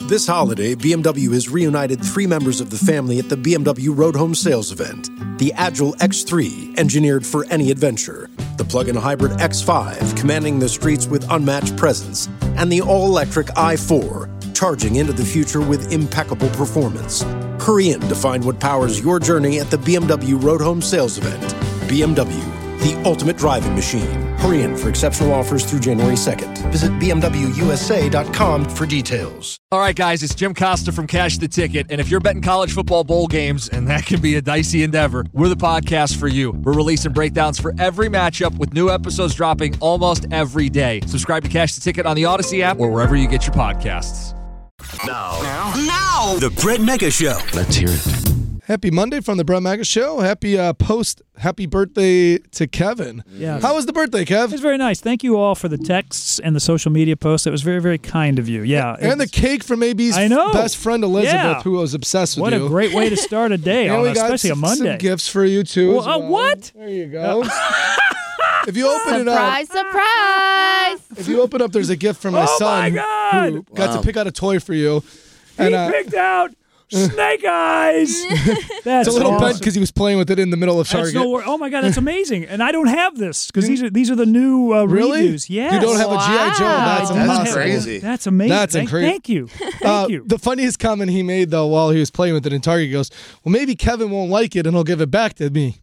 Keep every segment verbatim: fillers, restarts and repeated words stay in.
This holiday, B M W has reunited three members of the family at the B M W Road Home Sales event. The Agile X three, engineered for any adventure. The plug-in hybrid X five, commanding the streets with unmatched presence. And the all-electric i four, charging into the future with impeccable performance. Hurry in to find what powers your journey at the B M W Road Home Sales event. B M W, the ultimate driving machine. Hurry in for exceptional offers through January second. Visit B M W U S A dot com for details. All right, guys, it's Jim Costa from Cash the Ticket. And if you're betting college football bowl games, and that can be a dicey endeavor, we're the podcast for you. We're releasing breakdowns for every matchup with new episodes dropping almost every day. Subscribe to Cash the Ticket on the Odyssey app or wherever you get your podcasts. Now, now, now, the Brett Mega Show. Let's hear it. Happy Monday from the Brett Mega Show. Happy uh, post, happy birthday to Kevin. Yeah. How was the birthday, Kev? It was very nice. Thank you all for the texts and the social media posts. It was very, very kind of you. Yeah. And the cake from A B's I know. best friend Elizabeth, Yeah. who was obsessed with What you. a great way to start a day, And on, we got especially a some, Monday. some gifts for you, too. Well, as uh, well. what? There you go. If you open it up, Surprise, surprise. if you open up, there's a gift from my Oh, son my God. who got to pick out a toy for you. He And uh, picked out Snake Eyes. That's it's a little awesome. bent because he was playing with it in the middle of That's Target. no wor- oh my God, that's amazing! And I don't have this because these are these are the new uh, Really? redos. Yes. You don't have a G I. Joe. That's I don't awesome. have- crazy. That's amazing. That's thank, incredible. Thank you. Thank Uh, you. The funniest comment he made, though, while he was playing with it in Target, he goes, well, maybe Kevin won't like it and he'll give it back to me.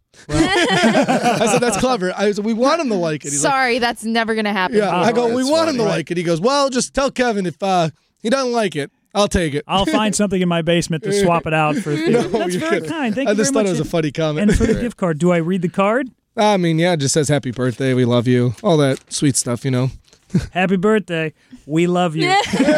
I said, that's clever. I said, we want him to like it. He's like, Sorry, that's never going to happen. yeah. I go, we that's want him to funny. like it. He goes, well, just tell Kevin if uh, he doesn't like it, I'll take it. I'll find something in my basement to swap it out for. No, That's you're very kidding. kind. Thank I you just very thought much. it was a funny comment. And for the gift card, do I read the card? I mean, yeah, it just says happy birthday, we love you, all that sweet stuff, you know. Happy birthday. We love you.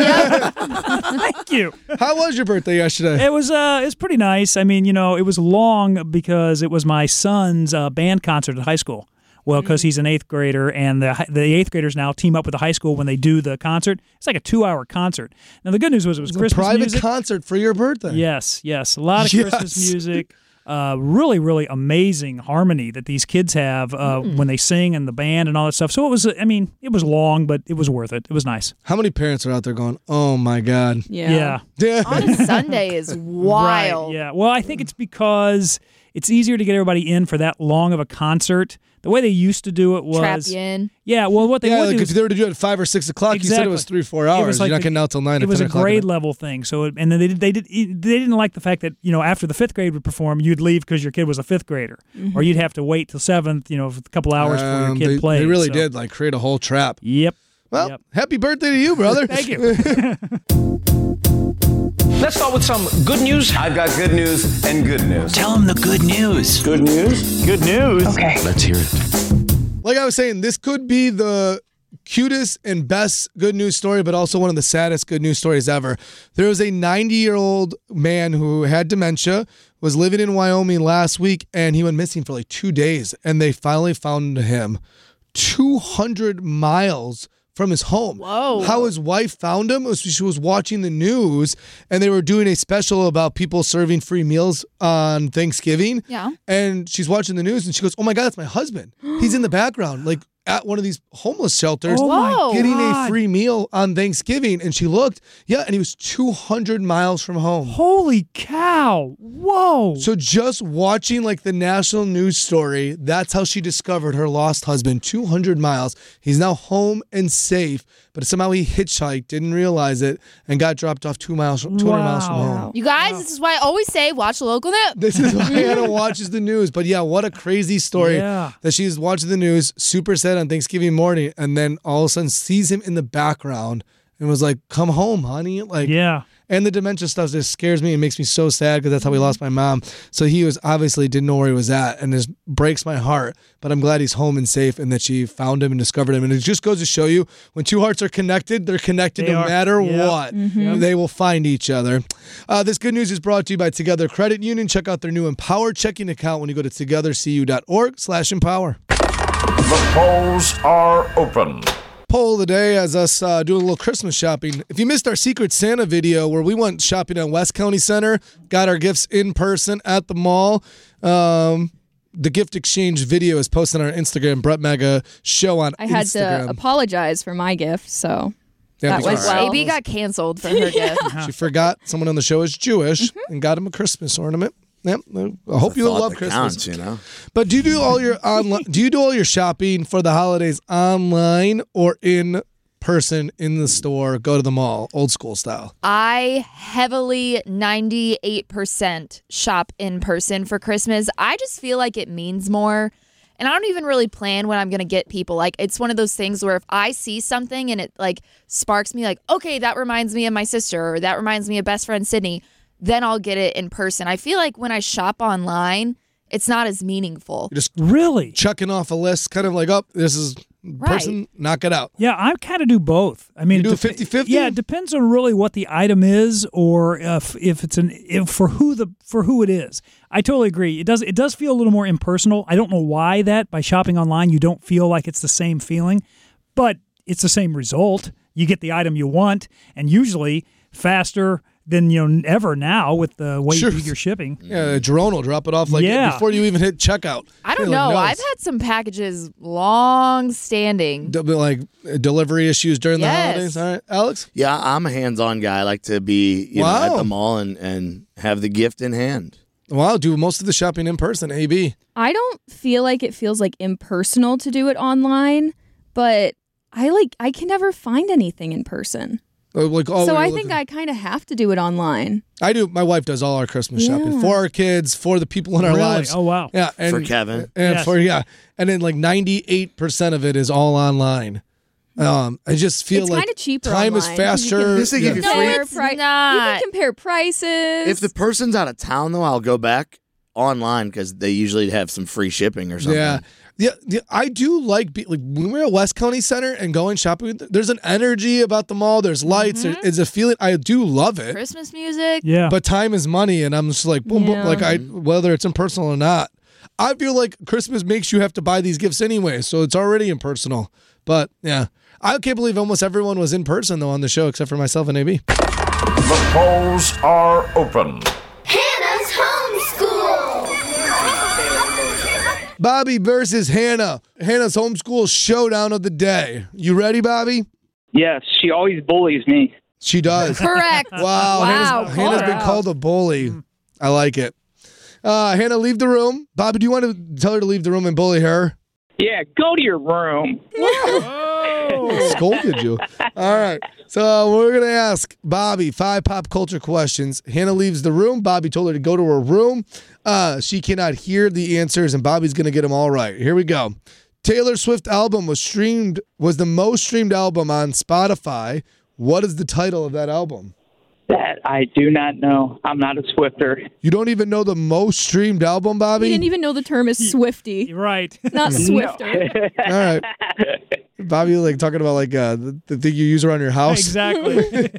Thank you. How was your birthday yesterday? It was uh, it was pretty nice. I mean, you know, it was long because it was my son's uh, band concert at high school. Well, because he's an eighth grader, and the the eighth graders now team up with the high school when they do the concert. It's like a two-hour concert. Now, the good news was it was It was Christmas a private music. concert for your birthday. Yes, yes. A lot of Yes. Christmas music. Uh, really, really amazing harmony that these kids have uh, when they sing and the band and all that stuff. So it was, I mean, it was long, but it was worth it. It was nice. How many parents are out there going, oh, my God. Yeah. Yeah. On a Sunday is wild. Right, yeah. Well, I think it's because it's easier to get everybody in for that long of a concert. The way they used to do it was Trap you in. Yeah, well, what they Yeah, would like do if is, they were to do it at five or six o'clock, you said it Exactly. was three, four It hours. was like You're not the- getting out till nine it or was ten a o'clock. grade level thing. So, it, and then they did, they did they didn't like the fact that, you know, after the fifth grade would perform, you'd leave because your kid was a fifth grader, Mm-hmm. or you'd have to wait till seventh, you know, for a couple hours before your Um, kid they, played. they really so- did like create a whole trap. Yep. Well, Yep. happy birthday to you, brother. Thank you. Let's start with some good news. I've got good news and good news. Tell him the good news. Good news? Good news. Okay. Let's hear it. Like I was saying, this could be the cutest and best good news story, but also one of the saddest good news stories ever. There was a ninety-year-old man who had dementia, was living in Wyoming last week, and he went missing for like two days, and they finally found him two hundred miles from his home. Whoa. How his wife found him was she was watching the news, and they were doing a special about people serving free meals on Thanksgiving. Yeah. And she's watching the news, and she goes, oh my God, that's my husband. He's in the background, like at one of these homeless shelters, Oh my Whoa. getting God. a free meal on Thanksgiving. And she looked, yeah, and he was two hundred miles from home. Holy cow. Whoa. So just watching like the national news story, that's how she discovered her lost husband, two hundred miles. He's now home and safe, but somehow he hitchhiked, didn't realize it, and got dropped off two miles, two hundred miles from Wow. home. You guys, this is why I always say watch the local news. This is why Hannah watches the news. But yeah, what a crazy story Yeah. that she's watching the news, super sad on Thanksgiving morning, and then all of a sudden sees him in the background and was like, come home, honey. Like, Yeah. And the dementia stuff just scares me and makes me so sad because that's how we lost my mom. So he was obviously didn't know where he was at, and this breaks my heart. But I'm glad he's home and safe, and that she found him and discovered him. And it just goes to show you, when two hearts are connected, they're connected They no are. matter Yep. what. Mhm. They will find each other. Uh, this good news is brought to you by Together Credit Union. Check out their new Empower checking account when you go to together c u dot org slash empower. The polls are open. Poll of the day as us uh, doing a little Christmas shopping. If you missed our Secret Santa video where we went shopping at West County Center, got our gifts in person at the mall, um, the gift exchange video is posted on our Instagram, Brett Mega Show on I had Instagram. to apologize for my gift, so Yeah, That because was well. A B got canceled for her gift. she forgot someone on the show is Jewish and got him a Christmas ornament. Yep. I hope you love Christmas. Counts, you know. But do you do all your online? Do you do all your shopping for the holidays online or in person in the store? Go to the mall, old school style. I heavily ninety-eight percent shop in person for Christmas. I just feel like it means more. And I don't even really plan when I'm going to get people. Like, it's one of those things where if I see something and it, like, sparks me, like, okay, that reminds me of my sister or that reminds me of best friend Sydney, then I'll get it in person. I feel like when I shop online, it's not as meaningful. You're just Really? checking off a list, kind of like, oh, this is person, knock it out. Yeah, I kind of do both. I mean, You do it dep- fifty-fifty? Yeah, it depends on really what the item is, or if if it's an if for who the for who it is. I totally agree. It does it does feel a little more impersonal. I don't know why that by shopping online you don't feel like it's the same feeling, but it's the same result. You get the item you want, and usually faster than you know ever now with the way Sure. you're shipping. Yeah, Jerome will drop it off like Yeah. before you even hit checkout. I don't He, like, know. knows. I've had some packages long standing. D- like uh, delivery issues during Yes. the holidays. All right, Alex. Yeah, I'm a hands-on guy. I like to be you know, Wow. at the mall and, and have the gift in hand. Wow, do most of the shopping in person. A B. I don't feel like it feels like impersonal to do it online, but I like I can never find anything in person. Uh, like, oh, so we're I looking- think I kind of have to do it online. I do. My wife does all our Christmas shopping Yeah. for our kids, for the people in our Really? lives. Oh, wow. Yeah, and, For Kevin. and Yes. for yeah, and then like ninety-eight percent of it is all online. Um, I just feel It's like kinda cheaper time is online, 'cause you faster. can- Yes, they give you No, free. it's Pri- not. You can compare prices. If the person's out of town, though, I'll go back online because they usually have some free shipping or something. Yeah. Yeah, yeah, I do like, be, like when we're at West County Center and going shopping. There's an energy about the mall. There's lights. Mm-hmm. There, it's a feeling. I do love it. Christmas music. Yeah. But time is money, and I'm just like, boom, boom. Yeah. Like I, whether it's impersonal or not, I feel like Christmas makes you have to buy these gifts anyway, so it's already impersonal. But yeah, I can't believe almost everyone was in person though on the show except for myself and A B. The polls are open. Hannah's homeschool. Bobby versus Hannah. Hannah's homeschool showdown of the day. You ready, Bobby? Yes, she always bullies me. She does. Correct. Wow, Wow, Hannah's, call Hannah's her been out. called a bully. I like it. Uh, Hannah, leave the room. Bobby, do you want to tell her to leave the room and bully her? Yeah, go to your room. Scolded you. All right. So we're going to ask Bobby five pop culture questions. Hannah leaves the room. Bobby told her to go to her room. Uh, she cannot hear the answers, and Bobby's going to get them all right. Here we go. Taylor Swift album was streamed, was the most streamed album on Spotify. What is the title of that album? That I do not know. I'm not a Swifter. You don't even know the most streamed album, Bobby? You didn't even know the term is Swifty. Right. Not Swifter. All right. Bobby, like talking about like uh, the, the thing you use around your house. Exactly.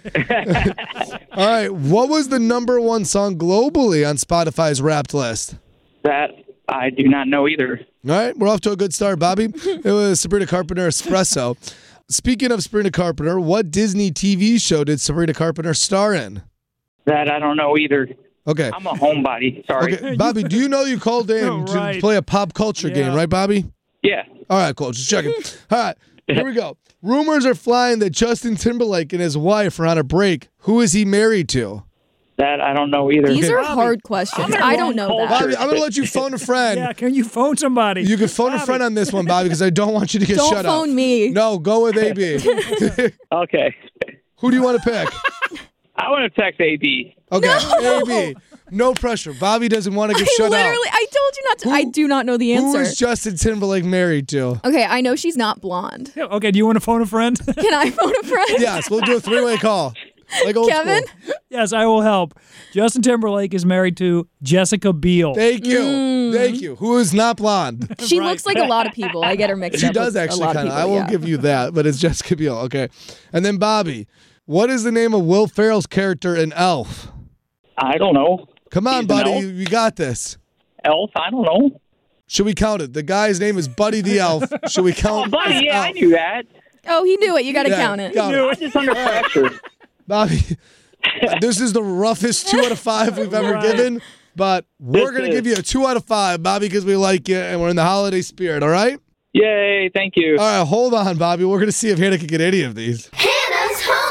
All right. What was the number one song globally on Spotify's Wrapped list? That I do not know either. All right. We're off to a good start, Bobby. It was Sabrina Carpenter, Espresso. Speaking of Sabrina Carpenter, what Disney T V show did Sabrina Carpenter star in? That I don't know either. Okay. I'm a homebody. Sorry. Okay. Bobby, do you know you called in Oh, right. to play a pop culture Yeah. game, right, Bobby? Yeah. All right, cool. Just checking. All right, here we go. Rumors are flying that Justin Timberlake and his wife are on a break. Who is he married to? That I don't know either. These are Bobby. hard questions. I don't know that. Bobby, I'm going to let you phone a friend. Yeah, can you phone somebody? You can phone a Bobby. friend on this one, Bobby, because I don't want you to get Don't shut up. phone me. No, go with A B. Okay. Who do you want to pick? I want to text A B. Okay, A B. No pressure. Bobby doesn't want to get I shut literally, out. I told you not to. I do not know the Who answer. is Justin Timberlake married to? Okay, I know she's not blonde. Yeah, okay, do you want to phone a friend? Can I phone a friend? Yes, we'll do a three-way call. Like old Kevin? school. Yes, I will help. Justin Timberlake is married to Jessica Biel. Thank you. Mm. Thank you. Who is not blonde? She looks like a lot of people. I get her mixed She up. does with actually a lot kind of. of I people, won't yeah. give you that, but it's Jessica Biel. Okay. And then Bobby, what is the name of Will Ferrell's character in Elf? I don't know. Come on, He's an buddy. elf? You, you got this. Elf? I don't know. Should we count it? The guy's name is Buddy the Elf. Should we count? Oh, buddy, his yeah, I elf? knew that. Oh, he knew it. You got to Yeah, count it. count it. I'm just under pressure. Bobby, this is the roughest two out of five we've ever Right. given, but we're This going to is. give you a two out of five, Bobby, because we like you and we're in the holiday spirit, all right? Yay, thank you. All right, hold on, Bobby. We're going to see if Hannah can get any of these. Hannah's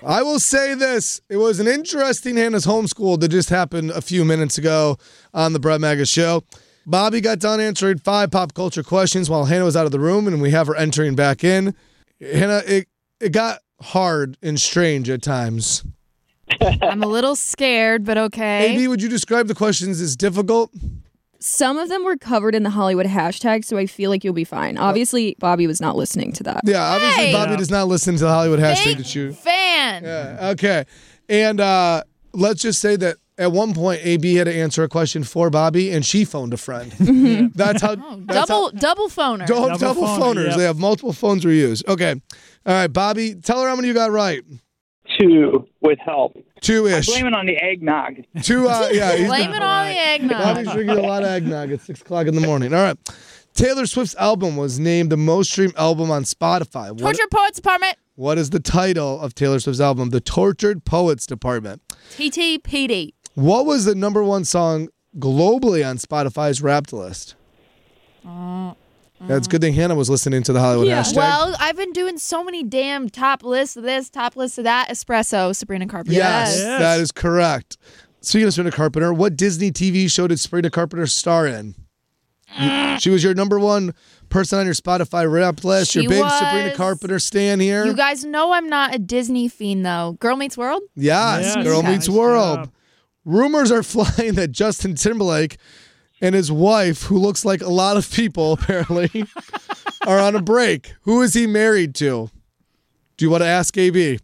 I will say this. It was an interesting Hannah's homeschool that just happened a few minutes ago on the Brett Mega Show. Bobby got done answering five pop culture questions while Hannah was out of the room, and we have her entering back in. Hannah, it, it got hard and strange at times. I'm a little scared, but okay. A B, would you describe the questions as difficult? Some of them were covered in the Hollywood hashtag, so I feel like you'll be fine. Obviously, Bobby was not listening to that. Yeah, obviously Hey! Bobby does not listen to the Hollywood hashtag Big that you. fan. Yeah, okay. And uh, let's just say that at one point, A B had to answer a question for Bobby, and she phoned a friend. That's how. Oh, that's double how, double phoner. double, Double double phoner, phoners. yep. They have multiple phones we use. Okay. All right, Bobby, tell her how many you got right. Two with help. Two-ish. Blame it on the eggnog. Two, uh, yeah. he's Blame been- it on the eggnog. Bobby's drinking a lot of eggnog at six o'clock in the morning. All right. Taylor Swift's album was named the most streamed album on Spotify. What, Tortured Poets Department. what is the title of Taylor Swift's album? The Tortured Poets Department. T T P D. What was the number one song globally on Spotify's Wrapped list? Uh, That's a good thing Hannah was listening to the Hollywood Yeah. hashtag. Well, I've been doing so many damn top lists of this, top lists of that. Espresso, Sabrina Carpenter. yes, Yes. that is correct. Speaking of Sabrina Carpenter, what Disney T V show did Sabrina Carpenter star in? You- she was your number one person on your Spotify Wrapped list. She your big Sabrina was. Carpenter stan here. You guys know I'm not a Disney fiend, though. Girl Meets World? Yes, Yes. Girl Okay. Meets Nice World. job. Rumors are flying that Justin Timberlake and his wife, who looks like a lot of people apparently, are on a break. Who is he married to? Do you want to ask A B?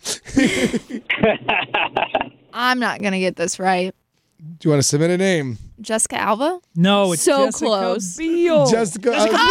I'm not going to get this right. Do you want to submit a name? Jessica Alba? No, it's So Jessica close. Biel. Jessica.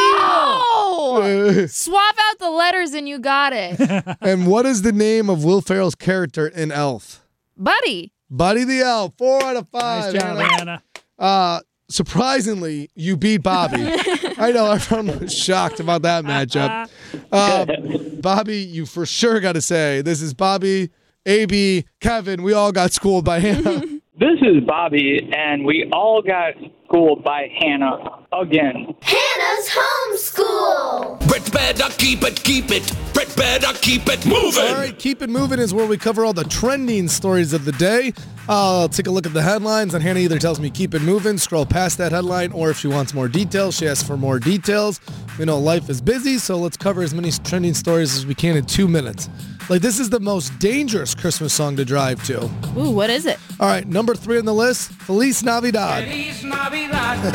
Oh! Swap out the letters and you got it. And what is the name of Will Ferrell's character in Elf? Buddy. Buddy the Elf. Four out of five. Nice job, Hannah. Hannah. Uh, surprisingly, you beat Bobby. I know everyone was shocked about that matchup. Um, Bobby, you for sure got to say this is Bobby, A B, Kevin. We all got schooled by Hannah. This is Bobby, and we all got schooled by Hannah again. Hannah's homeschool. Brett better keep it, keep it. Brett better keep it moving. All right, Keep It Moving is where we cover all the trending stories of the day. I'll take a look at the headlines, and Hannah either tells me keep it moving, scroll past that headline, or if she wants more details, she asks for more details. We know life is busy, so let's cover as many trending stories as we can in two minutes. Like, this is the most dangerous Christmas song to drive to. Ooh, what is it? All right, number three on the list, Feliz Navidad. Feliz Navidad.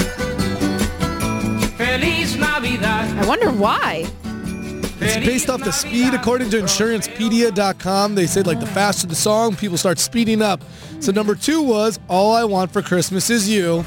Feliz Navidad. I wonder why. It's based off the speed, according to insurancepedia dot com. They said, like, the faster the song, people start speeding up. So number two was All I Want for Christmas Is You.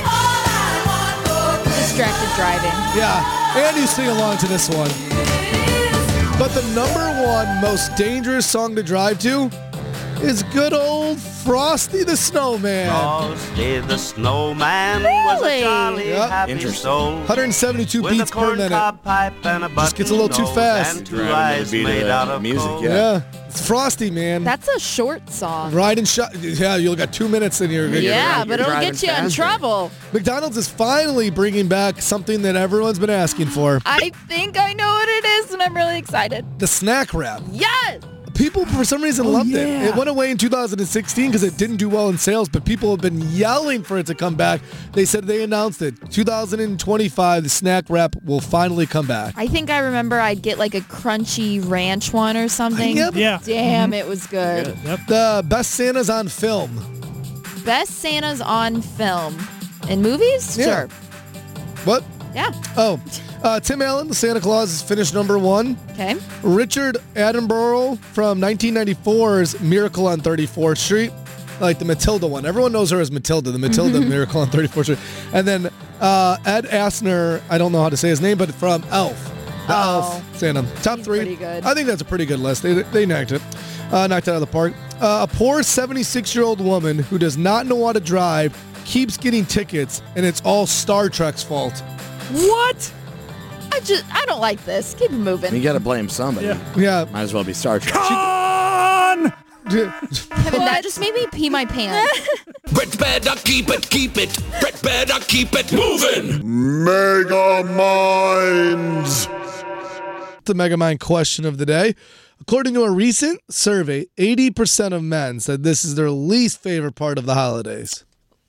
Distracted driving. Yeah, and you sing along to this one. But the number one most dangerous song to drive to is good old Frosty the Snowman. Frosty the Snowman was Really? a jolly Yep. happy Interesting. soul. one hundred seventy-two With a beats per corn minute. cob pipe and a Just gets a little too button fast. nose And two Driving to the eyes beat of made the out of music, coal. yeah. Yeah, it's Frosty, man. That's a short song. Riding shot. Yeah, you got two minutes in your. Yeah, you're but it'll driving get you in faster. trouble. McDonald's is finally bringing back something that everyone's been asking for: I think I know what it is, and I'm really excited. the snack wrap. Yes! People, for some reason, loved it. yeah. It went away in two thousand sixteen because it didn't do well in sales, but people have been yelling for it to come back. They said they announced it. two thousand twenty-five, the snack wrap will finally come back. I think I remember I'd get like a crunchy ranch one or something. Yep. Yeah. Damn, it was good. Yep. The best Santas on film. Best Santas on film. In movies? Yeah. Sure. What? Yeah. Oh, uh, Tim Allen, the Santa Claus, is finished number one. Okay. Richard Attenborough from nineteen ninety-four's Miracle on thirty-fourth Street, like the Matilda one. Everyone knows her as Matilda, the Matilda Miracle on thirty-fourth Street. And then uh, Ed Asner, I don't know how to say his name, but from Elf. The Oh. Elf Santa. Top He's three. pretty good. I think that's a pretty good list. They, they knocked it. Uh, knocked it out of the park. Uh, a poor seventy-six-year-old woman who does not know how to drive keeps getting tickets, and it's all Star Trek's fault. What? I just, I don't like this. Keep it moving. You got to blame somebody. Yeah. Yeah. Might as well be Star Trek. On! Kevin, that just made me pee my pants. Brett better keep it, keep it. Brett better keep it moving. Mega Minds. The Megamind question of the day. According to a recent survey, eighty percent of men said this is their least favorite part of the holidays.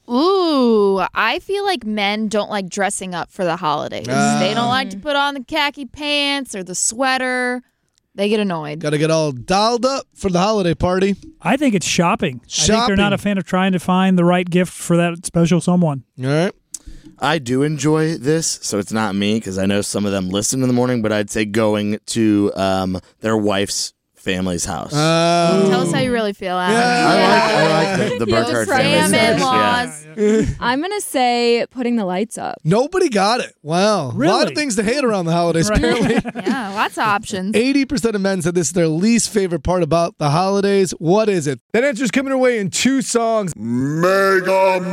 Ooh, I feel like men don't like dressing up for the holidays. Ah. They don't like to put on the khaki pants or the sweater. They get annoyed. Got to get all dialed up for the holiday party. I think it's shopping. Shopping. I think they're not a fan of trying to find the right gift for that special someone. All right. I do enjoy this, so it's not me because I know some of them listen in the morning, but I'd say going to um, their wife's family's house. Uh, Tell us how you really feel, Adam. I like, I like the, the Burkhardt family's house. Yeah. I'm going to say putting the lights up. Nobody got it. Wow. Really? A lot of things to hate around the holidays, apparently. Yeah, lots of options. eighty percent of men said this is their least favorite part about the holidays. What is it? That answer is coming our way in two songs. Mega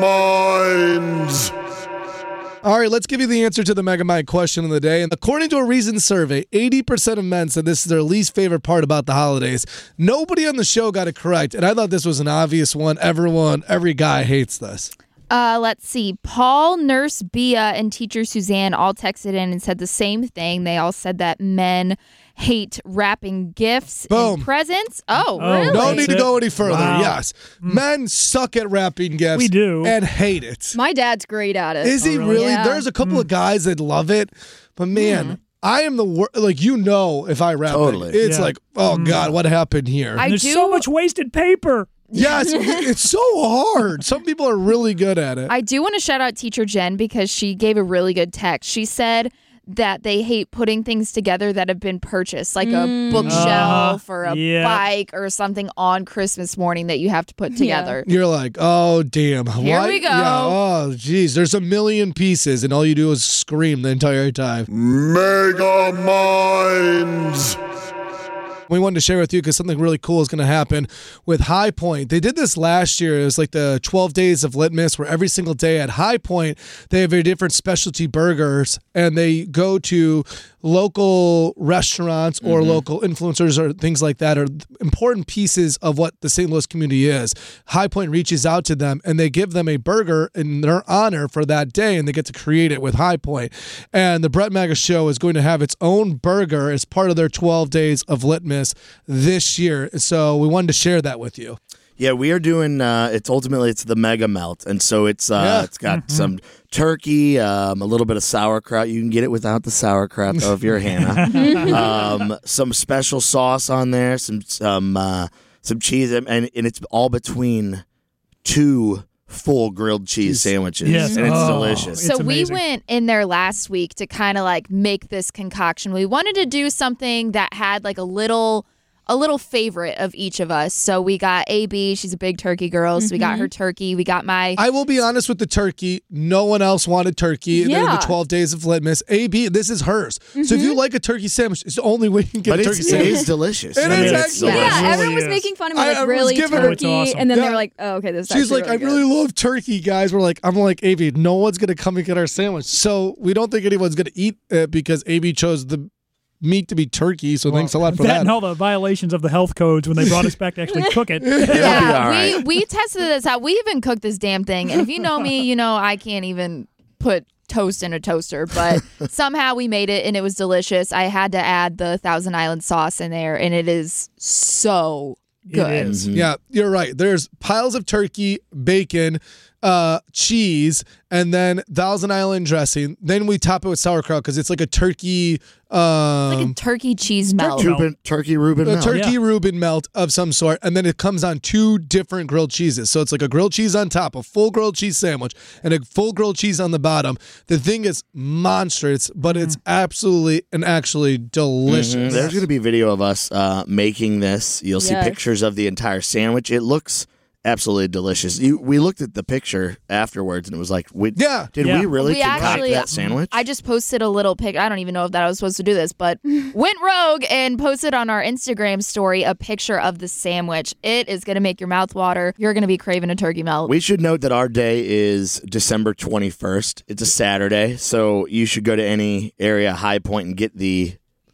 Minds. All right, let's give you the answer to the Mega Mind question of the day. And according to a recent survey, eighty percent of men said this is their least favorite part about the holidays. Nobody on the show got it correct, and I thought this was an obvious one. Everyone, every guy hates this. Uh, let's see. Paul, Nurse Bia, and Teacher Suzanne all texted in and said the same thing. They all said that men hate wrapping gifts Boom. and presents. Oh, Oh, really? No need to go any further. Wow. Yes. Men suck at wrapping gifts. We do. And hate it. My dad's great at it. Is he Oh, really? really? Yeah. There's a couple of guys that love it, but man, I am the worst. Like, you know, if I wrap Totally. it, it's Yeah. like, oh God, what happened here? I There's do- so much wasted paper. yes, it's so hard. Some people are really good at it. I do want to shout out Teacher Jen because she gave a really good text. She said that they hate putting things together that have been purchased, like a bookshelf or a yeah. bike or something on Christmas morning that you have to put together. You're like, oh damn. Here Why- we go. Yeah, oh geez, there's a million pieces, and all you do is scream the entire time. Mega Minds. We wanted to share with you because something really cool is going to happen with High Point. They did this last year. It was like the twelve days of Litmus, where every single day at High Point, they have very different specialty burgers, and they go to local restaurants or Mm-hmm. local influencers or things like that, or important pieces of what the Saint Louis community is. High Point reaches out to them, and they give them a burger in their honor for that day, and they get to create it with High Point. And the Brett Maga Show is going to have its own burger as part of their twelve days of Litmus this year. So we wanted to share that with you. Yeah, we are doing. Uh, it's ultimately it's the Mega Melt, and so it's uh, Yeah. it's got some turkey, um, a little bit of sauerkraut. You can get it without the sauerkraut though if you're Hannah. um, some special sauce on there, some some uh, some cheese, and and it's all between two full grilled cheese sandwiches, Yes. and it's Oh. delicious. So It's we amazing. went in there last week to kind of like make this concoction. We wanted to do something that had like a little a little favorite of each of us. So we got A B, she's a big turkey girl, so we got her turkey. We got my I will be honest with the turkey. No one else wanted turkey in Yeah. the twelve days of Litmus. A B, this is hers. So if you like a turkey sandwich, it's the only way you can get But a it's, turkey it sandwich. is delicious. It I mean, is it's actually- delicious. Yeah, really everyone was is. making fun of me I- like I was really giving her- turkey, Oh, it's awesome. and then Yeah. they were like, "Oh, okay, this." Is She's actually like, really I good." really love turkey, guys. We're like, I'm like, A B, no one's going to come and get our sandwich. So we don't think anyone's going to eat it because A B chose the meat to be turkey. So thanks a lot for that that. and all the violations of the health codes when they brought us back to actually cook it. It'll be all yeah, right. we we tested this out. We even cooked this damn thing. And if you know me, you know I can't even put toast in a toaster, but somehow we made it and it was delicious. I had to add the Thousand Island sauce in there, and it is so good. It is. Yeah, you're right. There's piles of turkey, bacon, uh, cheese, and then Thousand Island dressing. Then we top it with sauerkraut because it's like a turkey. Um, Like a turkey cheese melt. Reuben, turkey Reuben a melt. turkey Yeah. Reuben melt of some sort, and then it comes on two different grilled cheeses. So it's like a grilled cheese on top, a full grilled cheese sandwich, and a full grilled cheese on the bottom. The thing is monstrous, but it's absolutely and actually delicious. Mhm. There's going to be video of us uh, making this. You'll see Yes. pictures of the entire sandwich. It looks absolutely delicious. You, we looked at the picture afterwards, and it was like, we, Yeah. did Yeah. we really We concoct actually- that sandwich? I just posted a little pic. I don't even know if that I was supposed to do this, but went rogue and posted on our Instagram story a picture of the sandwich. It is going to make your mouth water. You're going to be craving a turkey melt. We should note that our day is December twenty-first. It's a Saturday, so you should go to any area High Point and get the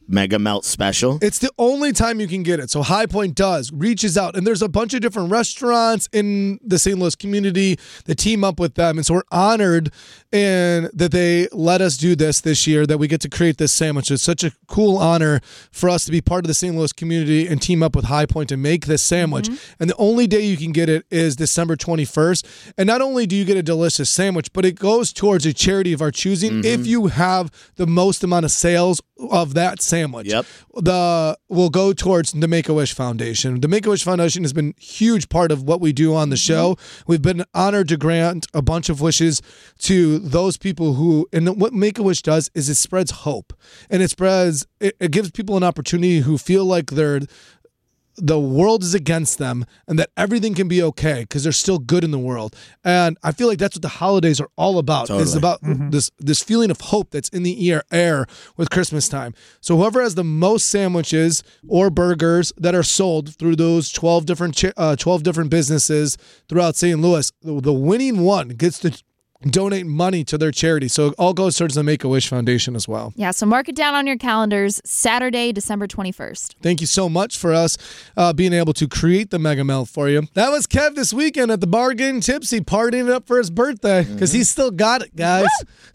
Mega Melt Special. It's the only time you can get it. So High Point does, reaches out, and there's a bunch of different restaurants in the Saint Louis community that team up with them. And so we're honored and that they let us do this this year, that we get to create this sandwich. It's such a cool honor for us to be part of the Saint Louis community and team up with High Point to make this sandwich. Mm-hmm. And the only day you can get it is December twenty-first. And not only do you get a delicious sandwich, but it goes towards a charity of our choosing mm-hmm. if you have the most amount of sales of that sandwich. Yep. The will go towards the Make-A-Wish Foundation. The Make-A-Wish Foundation has been a huge part of what we do on the show. We've been honored to grant a bunch of wishes to those people who, and what Make-A-Wish does is it spreads hope. And it spreads, it, it gives people an opportunity who feel like they're the world is against them and that everything can be okay because there's still good in the world. And I feel like that's what the holidays are all about. Totally. It's about Mm-hmm. this this feeling of hope that's in the air, air with Christmas time. So whoever has the most sandwiches or burgers that are sold through those twelve different cha- uh, twelve different businesses throughout Saint Louis, the, the winning one gets to donate money to their charity. So it all goes towards the Make-A-Wish Foundation as well. Yeah, so mark it down on your calendars, Saturday, December twenty-first. Thank you so much for us uh, being able to create the Mega Melt for you. That was Kev this weekend at the bar getting tipsy, partying it up for his birthday because Mm-hmm. he's still got it, guys.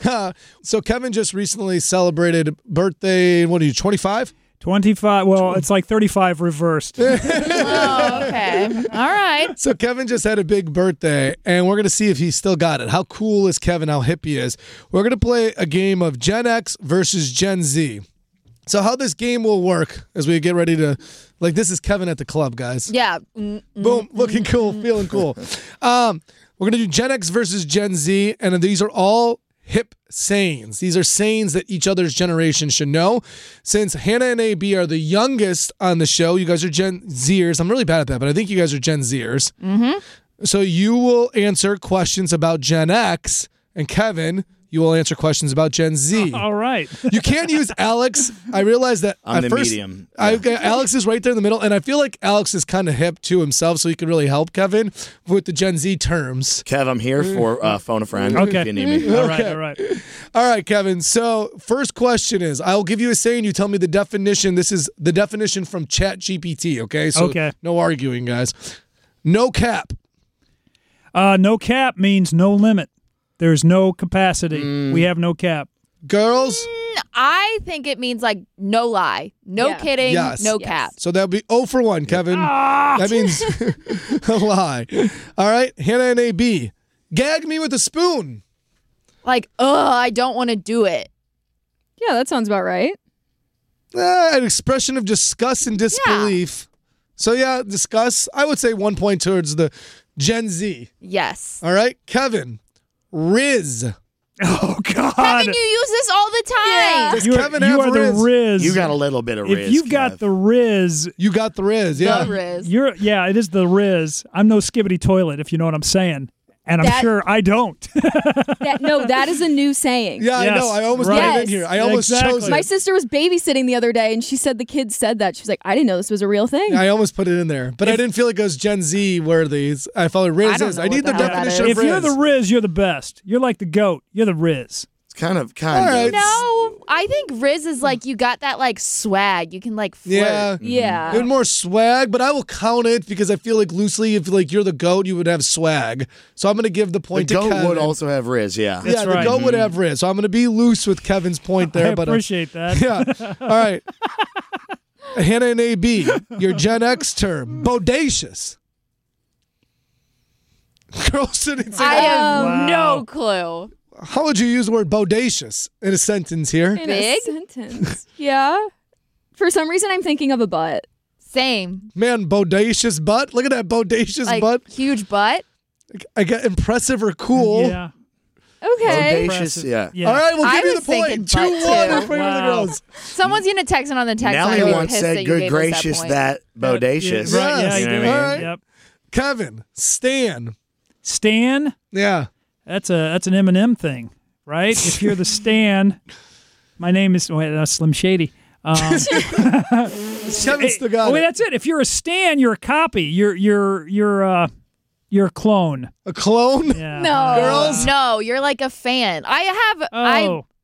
So Kevin just recently celebrated birthday, what are you, twenty-five? twenty-five. Well, it's like thirty-five reversed. Oh, okay. All right. So Kevin just had a big birthday, and we're going to see if he still got it. How cool is Kevin? How hip he is. We're going to play a game of Gen X versus Gen Z. So how this game will work as we get ready to, like, this is Kevin at the club, guys. Yeah. Mm, mm, Boom, looking cool, feeling cool. Um, we're going to do Gen X versus Gen Z, and these are all hip sayings. These are sayings that each other's generation should know. Since Hannah and A B are the youngest on the show, you guys are Gen Zers. I'm really bad at that, but I think you guys are Gen Zers. Mm-hmm. So you will answer questions about Gen X, and Kevin, you will answer questions about Gen Z. All right. You can't use Alex. I realize that I'm at the first, medium. I, okay, Alex is right there in the middle, and I feel like Alex is kind of hip to himself, so he can really help Kevin with the Gen Z terms. Kev, I'm here for uh, phone a friend Okay. if you need me. All right, Okay. all right. All right, Kevin. So first question is, I'll give you a saying, you tell me the definition. This is the definition from Chat G P T, okay? So Okay. no arguing, guys. No cap. Uh, no cap means no limit. There's no capacity. Mm. We have no cap. Girls? Mm, I think it means like no lie, no Yeah. kidding, Yes. no Yes. cap. So that'll be zero for one, Kevin. Ah! That means a lie. All right, Hannah and A B. Gag me with a spoon. Like, ugh, I don't want to do it. Yeah, that sounds about right. Uh, an expression of disgust and disbelief. So yeah, disgust. I would say one point towards the Gen Z. Yes. All right, Kevin. Riz. Oh, God. Kevin, you use this all the time. Yeah. Does You are, Kevin you have are the Riz? Riz. You got a little bit of If Riz, you've got Kev. the Riz, You got the Riz, yeah. The Riz. you're yeah, it is the Riz. I'm no skibbity toilet, if you know what I'm saying. And I'm That- sure I don't. That, no, that is a new saying. Yeah, I Yes, know. I almost right. put it in Yes. here. I almost Exactly. chose it. My sister was babysitting the other day, and she said the kids said that. She was like, I didn't know this was a real thing. I almost put it in there, but I didn't feel like it was Gen Z worthy. I felt like Riz I don't is. know I need what the, the hell that definition is. of If Riz. you're the Riz, you're the best. You're like the goat. You're the Riz. It's kind of, kind All right. of. No, I think Riz is like you got that like swag. You can like flirt. Yeah. Yeah. It had more swag, but I will count it because I feel like loosely, if like you're the goat, you would have swag. So I'm going to give the The point to goat Kevin. would also have Riz, yeah. yeah, That's the right. goat would have Riz. So I'm going to be loose with Kevin's point there. I but uh, appreciate that. yeah. All right. Hannah and A B, your Gen X term, bodacious. Girls didn't say I that. have Wow. no clue. How would you use the word bodacious in a sentence here? In Big? a sentence. Yeah. For some reason, I'm thinking of a butt. Same. Man, bodacious butt. Look at that bodacious Like butt. huge butt. I get impressive or cool. Yeah. Okay. Bodacious, yeah. Yeah. All right, we'll I give you was the point. thinking Two butt, one too. in favor of the Wow. girls. Someone's gonna text it on the text line. Nelly and be once pissed said, that you good gave us that gracious, point. that bodacious. Yeah, right, yeah, Yes. you You know do. what I All right. Yep. Kevin, Stan. Stan, Yeah. that's a that's an Eminem thing, right? If you're the Stan, my name is wait, that's Slim Shady. Um, Kevin still got oh, wait, it. that's it. If you're a Stan, you're a copy. You're you're you're uh you're a clone. A clone? Yeah. No. Girls? No, you're like a fan. I have Oh. I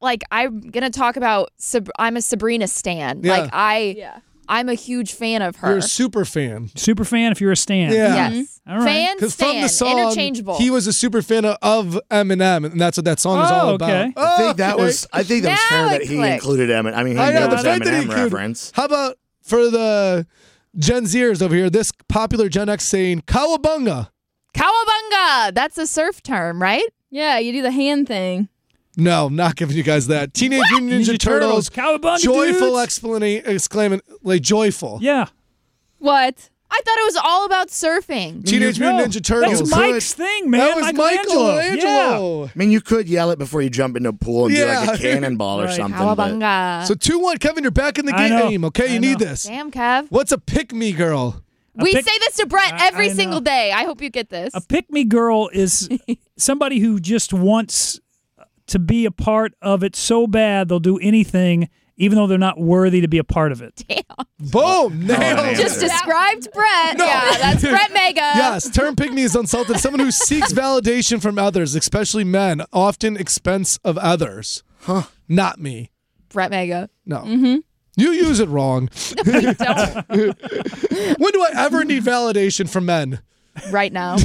like I'm gonna talk about. Sab- I'm a Sabrina stan. Yeah. Like I, yeah. I'm a huge fan of her. You're a super fan. Super fan if you're a stan. Yeah. Yes. All right. Fan, Because stan, from the song, interchangeable. he was a super fan of, of Eminem, and that's what that song is Oh, all okay. about. I think that was. I think that was Now fair it that he clicked. included Eminem. I mean, he I know, nailed the the fact that he Eminem included- reference. How about for the Gen Zers over here, this popular Gen X saying, Cowabunga. Cowabunga. That's a surf term, right? Yeah, you do the hand thing. No, I'm not giving you guys that. Teenage Mutant Ninja, Ninja Turtles, Turtles. Cowabunga, Joyful dudes. exclaiming, exclaiming, like joyful. Yeah. What? I thought it was all about surfing. Teenage No, Mutant Ninja Turtles. That's Mike's thing, man. That was Michelangelo. Michelangelo. Yeah. I mean, you could yell it before you jump into a pool and do Yeah. like a cannonball or Right. something. But Cowabunga. So two one, Kevin, you're back in the I know. game, okay? I You know. need this. Damn, Kev. What's a pick-me girl? We pick- say this to Brett I- every I know. single day. I hope you get this. A pick-me girl is somebody who just wants to be a part of it so bad they'll do anything, even though they're not worthy to be a part of it. Boom! Nailed man. it. Just described Brett. Yeah, that's Brett Mega. Yes, term pick me is insulted. Someone who seeks validation from others, especially men, often expense of others. Huh? Not me. Brett Mega. No. Mm-hmm. You use it wrong. I don't. When do I ever need validation from men? Right now.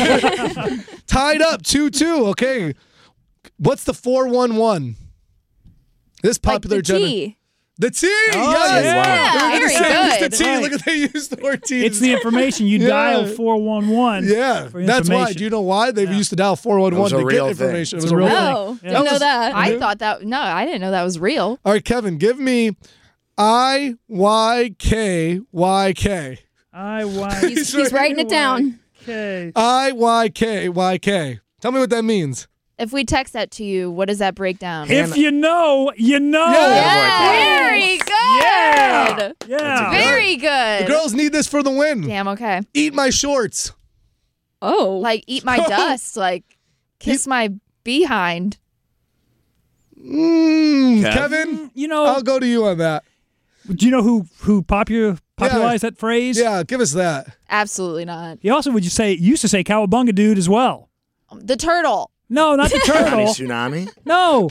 Tied up two two. Okay. What's the four one one? This popular Like the gen- T. The T. yes. yeah. They were gonna Very say use good. the T. Right. Look at they use the word T. It's the information. You Yeah. dial four one one. Yeah, for that's why. information. Do you know why they used to dial four one It one was a to get real thing. information? It's it was a real real thing. Oh, Yeah. didn't know that. I thought that. No, I didn't know that was real. All right, Kevin, give me I Y K Y K. I Y. He's, he's writing it down. Okay. I Y K Y K. Tell me what that means. If we text that to you, what does that break down? If you know, you know. Yeah. Very good. Yeah. Yeah. Very The good. girls need this for the win. Damn, okay. Eat my shorts. Oh. Like, eat my dust. Like, kiss my behind. Mm, Kev? Kevin, You know, I'll go to you on that. do you know who who popular popularized that phrase? Yeah, give us that. Absolutely not. He also would you say used to say cowabunga dude as well. The turtle. No, not the turtle. Tsunami? No,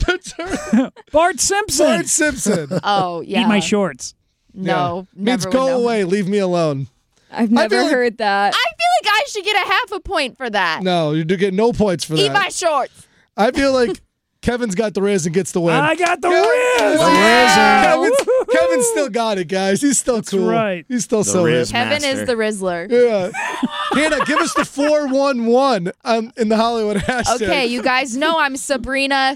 Bart Simpson. Bart Simpson. Oh, yeah. Eat my shorts. No. Yeah. Means never would go know. away, leave me alone. I've I never feel like- heard that. I feel like I should get a half a point for that. No, you do get no points for Eat that. my shorts. I feel like Kevin's got the Riz and gets the win. I got the Yeah. Riz. Wow. Kevin's, Kevin's still got it, guys. He's still cool. right. He's still The so Riz hip. Kevin master. is the Rizzler. Yeah. Hannah, give us the four one one um, in the Hollywood hashtag. Okay, you guys know I'm Sabrina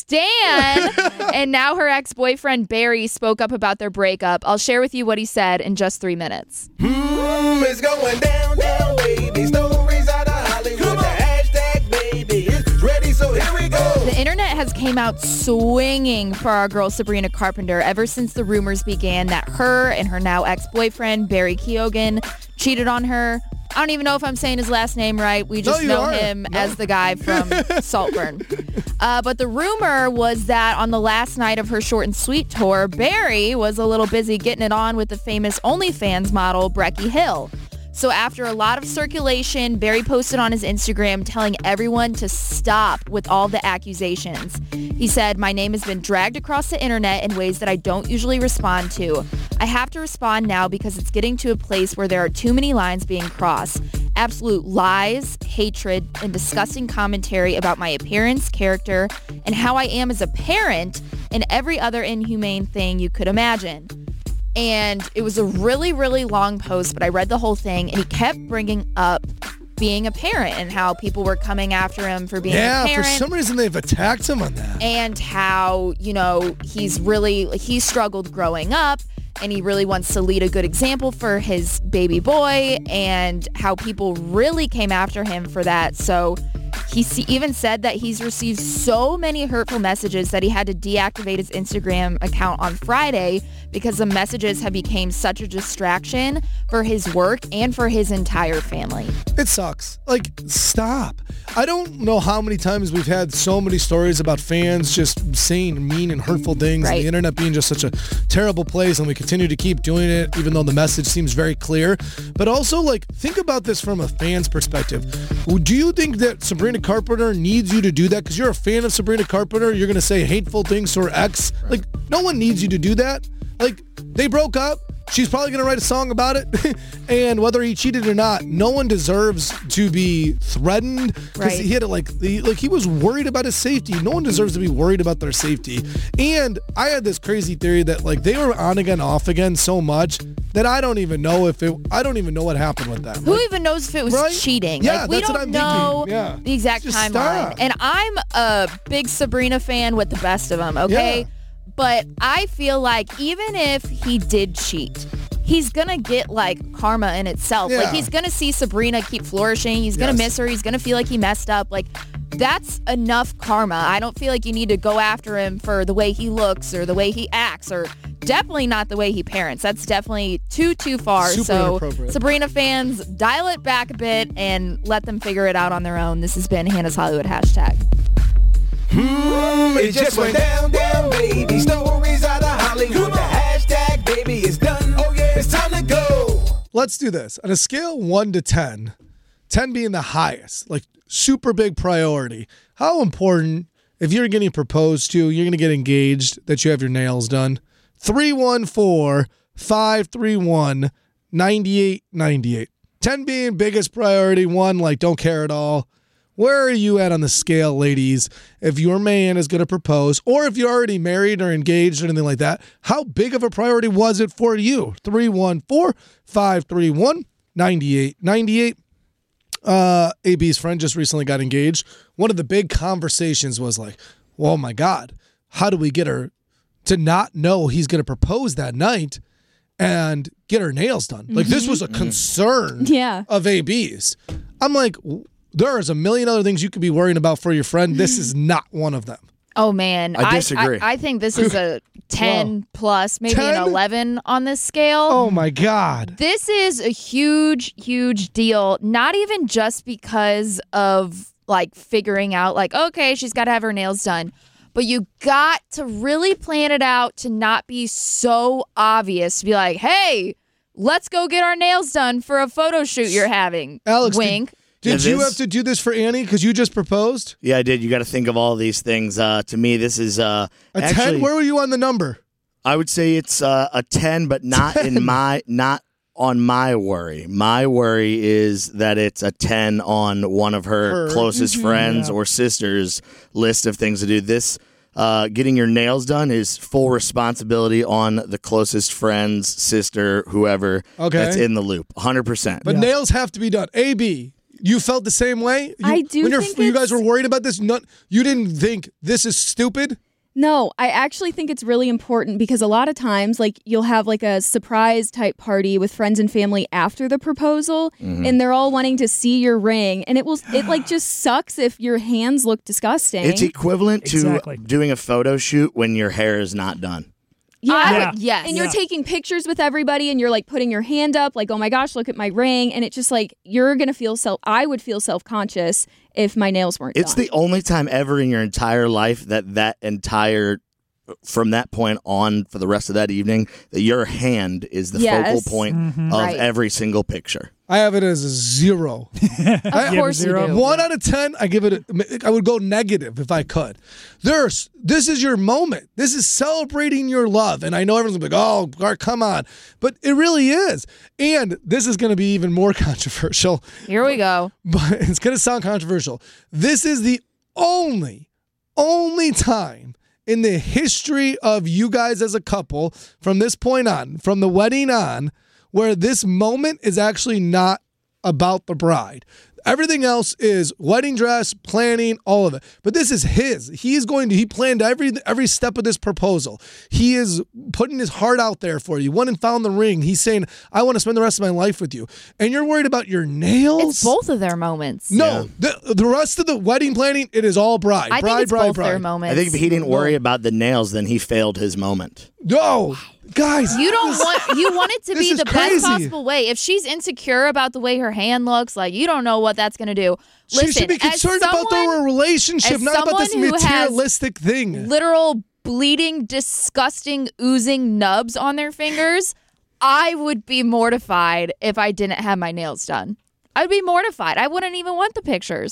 Stan. And now her ex-boyfriend Barry spoke up about their breakup. I'll share with you what he said in just three minutes. Mm, it's going down, down, baby. Stories out of Hollywood. The hashtag, baby, is ready, so here we go. The internet has came out swinging for our girl Sabrina Carpenter ever since the rumors began that her and her now ex-boyfriend Barry Keoghan cheated on her. I don't even know if I'm saying his last name right. We just you know are. him No. as the guy from Saltburn. Uh, but the rumor was that on the last night of her short and sweet tour, Barry was a little busy getting it on with the famous OnlyFans model, Brecky Hill. So after a lot of circulation, Barry posted on his Instagram telling everyone to stop with all the accusations. He said, "My name has been dragged across the internet in ways that I don't usually respond to. I have to respond now because it's getting to a place where there are too many lines being crossed. Absolute lies, hatred, and disgusting commentary about my appearance, character, and how I am as a parent, and every other inhumane thing you could imagine." And it was a really, really long post, but I read the whole thing, and he kept bringing up being a parent and how people were coming after him for being Yeah, a for parent. some reason they've attacked him on that. And how, you know, he's really, he struggled growing up, and he really wants to lead a good example for his baby boy, and how people really came after him for that. So he s- even said that he's received so many hurtful messages that he had to deactivate his Instagram account on Friday because the messages have become such a distraction for his work and for his entire family. It sucks. Like, stop. I don't know how many times we've had so many stories about fans just saying mean and hurtful things, Right. and the internet being just such a terrible place, and we continue to keep doing it, even though the message seems very clear. But also, like, think about this from a fan's perspective. Do you think that Sabrina Carpenter needs you to do that because you're a fan of Sabrina Carpenter. You're going to say hateful things to her ex. Like, no one needs you to do that. Like, they broke up. She's probably going to write a song about it. And whether he cheated or not, no one deserves to be threatened because Right. he had it like, he, like he was worried about his safety. No one deserves to be worried about their safety. And I had this crazy theory that like they were on again, off again so much that I don't even know if it, I don't even know what happened with them. Who Like, even knows if it was Right? cheating? Yeah, like, we that's don't what I'm know thinking. Yeah. the exact Just timeline. stop. And I'm a big Sabrina fan with the best of them, okay? Yeah. But I feel like even if he did cheat, he's going to get like karma in itself. Yeah. Like he's going to see Sabrina keep flourishing. He's going to Yes. miss her. He's going to feel like he messed up. Like that's enough karma. I don't feel like you need to go after him for the way he looks or the way he acts or definitely not the way he parents. That's definitely too, too far. Super so inappropriate. Sabrina fans, dial it back a bit and let them figure it out on their own. This has been Hannah's Hollywood hashtag. Mm, it just went down, down, baby. Stories out of Hollywood. The hashtag, baby, is done. Oh, yeah, it's time to go. Let's do this. On a scale one to ten, ten being the highest, like super big priority, how important, if you're getting proposed to, you're going to get engaged, that you have your nails done? three one four, five three one, nine eight nine eight. ten being biggest priority, one, like don't care at all. Where are you at on the scale, ladies? If your man is going to propose, or if you're already married or engaged or anything like that, how big of a priority was it for you? three one four, five three one, nine eight nine eight. Uh, A B's friend just recently got engaged. One of the big conversations was like, oh my God, how do we get her to not know he's going to propose that night and get her nails done? Like, this was a concern Yeah. of A B's. I'm like, there is a million other things you could be worrying about for your friend. This is not one of them. Oh, man. I disagree. I, I think this is a ten plus, maybe ten? an eleven on this scale. Oh my God. This is a huge, huge deal. Not even just because of like figuring out like, okay, she's got to have her nails done. But you got to really plan it out to not be so obvious. To be like, hey, let's go get our nails done for a photo shoot you're having. Alex, Wink. Did Yeah, you this- have to do this for Annie because you just proposed? Yeah, I did. You got to think of all these things. Uh, to me, this is uh, A actually, ten? Where were you on the number? I would say it's uh, a ten, but not in my not on my worry. My worry is that it's a ten on one of her, Her. closest friends Yeah. or sisters' list of things to do. This uh, getting your nails done is full responsibility on the closest friend's sister, whoever Okay. that's in the loop. one hundred percent. But nails have to be done. A B, you felt the same way? You, I do When you're, think you guys it's- were worried about this, not, you didn't think this is stupid? No, I actually think it's really important because a lot of times, like, you'll have like a surprise type party with friends and family after the proposal, Mhm. and they're all wanting to see your ring, and it will, it like just sucks if your hands look disgusting. It's equivalent to Exactly. doing a photo shoot when your hair is not done. Yeah. I would- yes. And you're Yeah. taking pictures with everybody and you're like putting your hand up, like, oh my gosh, look at my ring. And it's just like, you're going to feel self, I would feel self conscious if my nails weren't It's done. the only time ever in your entire life that that entire, from that point on for the rest of that evening, that your hand is the Yes. focal point Mhm. of Right. every single picture. I have it as a zero. Of course you zero? do. One out of ten, I give it. A, I would go negative if I could. There's. This is your moment. This is celebrating your love, and I know everyone's gonna be like, "Oh, Gar, come on," but it really is. And this is going to be even more controversial. Here we go. But it's going to sound controversial. This is the only, only time in the history of you guys as a couple, from this point on, from the wedding on, where this moment is actually not about the bride. Everything else is wedding dress, planning, all of it. But this is his. He is going to, he planned every every step of this proposal. He is putting his heart out there for you. Went and found the ring. He's saying, I want to spend the rest of my life with you. And you're worried about your nails? It's both of their moments. No, the, the rest of the wedding planning, it is all bride. I bride, think it's bride, both bride. their moments. I think if he didn't worry about the nails, then he failed his moment. No, guys. You don't this- want you want it to this be is the crazy. best possible way. If she's insecure about the way her hand looks, like you don't know what that's going to do. She Listen, should be as concerned about their someone- relationship, as not about this someone who has materialistic thing. literal bleeding, disgusting, oozing nubs on their fingers, I would be mortified if I didn't have my nails done. I'd be mortified. I wouldn't even want the pictures.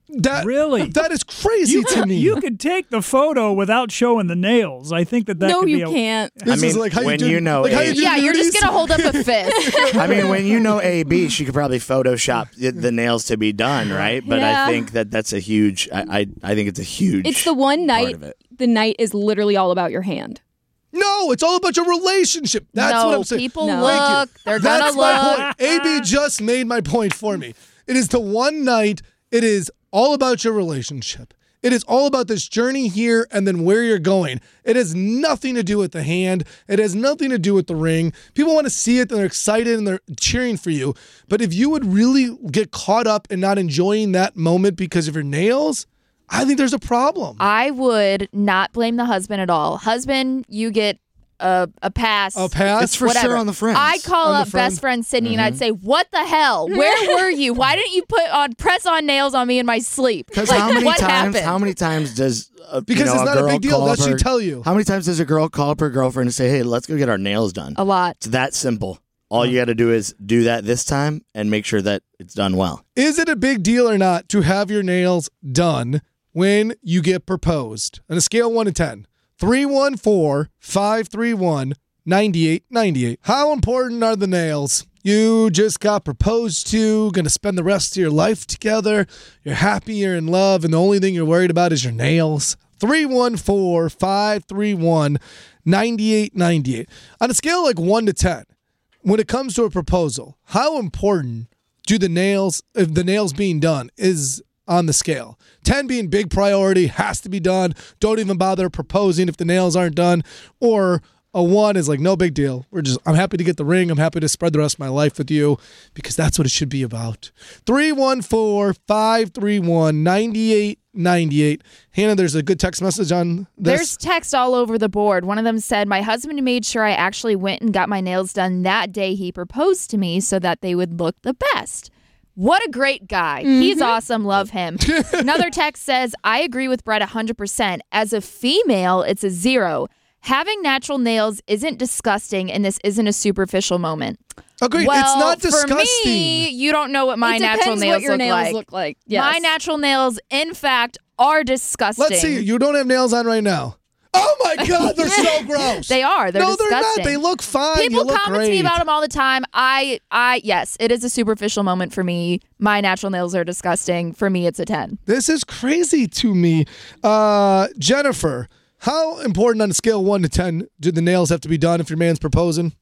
That Really? That is crazy You to could, me. you could take the photo without showing the nails. I think that that No, could be you a, can't. This I is mean, like how when you, do, you know like how age- you do Yeah, you're just nudies. gonna hold up a fist. I mean, when you know A B, she could probably Photoshop the, the nails to be done, right? But Yeah. I think that that's a huge. I, I I think it's a huge. It's the one part night. of it. The night is literally all about your hand. No, it's all about your relationship. That's no, what I'm saying. people No. look. Thank you. They're That's gonna my look. point. A B just made my point for me. It is the one night. It is all about your relationship. It is all about this journey here and then where you're going. It has nothing to do with the hand. It has nothing to do with the ring. People want to see it and they're excited and they're cheering for you. But if you would really get caught up in not enjoying that moment because of your nails, I think there's a problem. I would not blame the husband at all. Husband, you get a, a pass. A pass? It's for whatever. sure on the friends. I call On the up friend? best friend Sydney and I'd say, "What the hell? Where were you? Why didn't you put on press on nails on me in my sleep? Because Like, how many what times? happened?" How many times does a, Because you know, it's a not a girl big deal. call That up should her- tell you. How many times does a girl call up her girlfriend and say, "Hey, let's go get our nails done"? A lot. It's that simple. All you got to do is do that this time and make sure that it's done well. Is it a big deal or not to have your nails done when you get proposed? On a scale of one to ten. three one four, five three one, nine eight nine eight. How important are the nails? You just got proposed to, going to spend the rest of your life together. You're happy, you're in love, and the only thing you're worried about is your nails. three one four, five three one, nine eight nine eight. On a scale of like one to ten, when it comes to a proposal, how important do the nails, if the nails being done is on the scale? ten being big priority, has to be done. Don't even bother proposing if the nails aren't done. Or a one is like, no big deal. We're just, I'm happy to get the ring. I'm happy to spread the rest of my life with you because that's what it should be about. three one four, five three one, nine eight nine eight. Hannah, there's a good text message on this. There's text all over the board. One of them said, "My husband made sure I actually went and got my nails done that day he proposed to me so that they would look the best." What a great guy. He's awesome. Love him. Another text says, "I agree with Brett one hundred percent. As a female, it's a zero. Having natural nails isn't disgusting, and this isn't a superficial moment." Agreed. Well, It's not for me, disgusting. you don't know what my It natural depends nails what your look nails like. look like. Yes. My natural nails, in fact, are disgusting. Let's see. You don't have nails on right now. Oh my God, they're so gross. They are. They're no, disgusting. they're not. They look fine. People you look comment great. to me about them all the time. I, I, yes, it is a superficial moment for me. My natural nails are disgusting. For me, it's a ten. This is crazy to me. Uh, Jennifer, how important on a scale of one to ten do the nails have to be done if your man's proposing?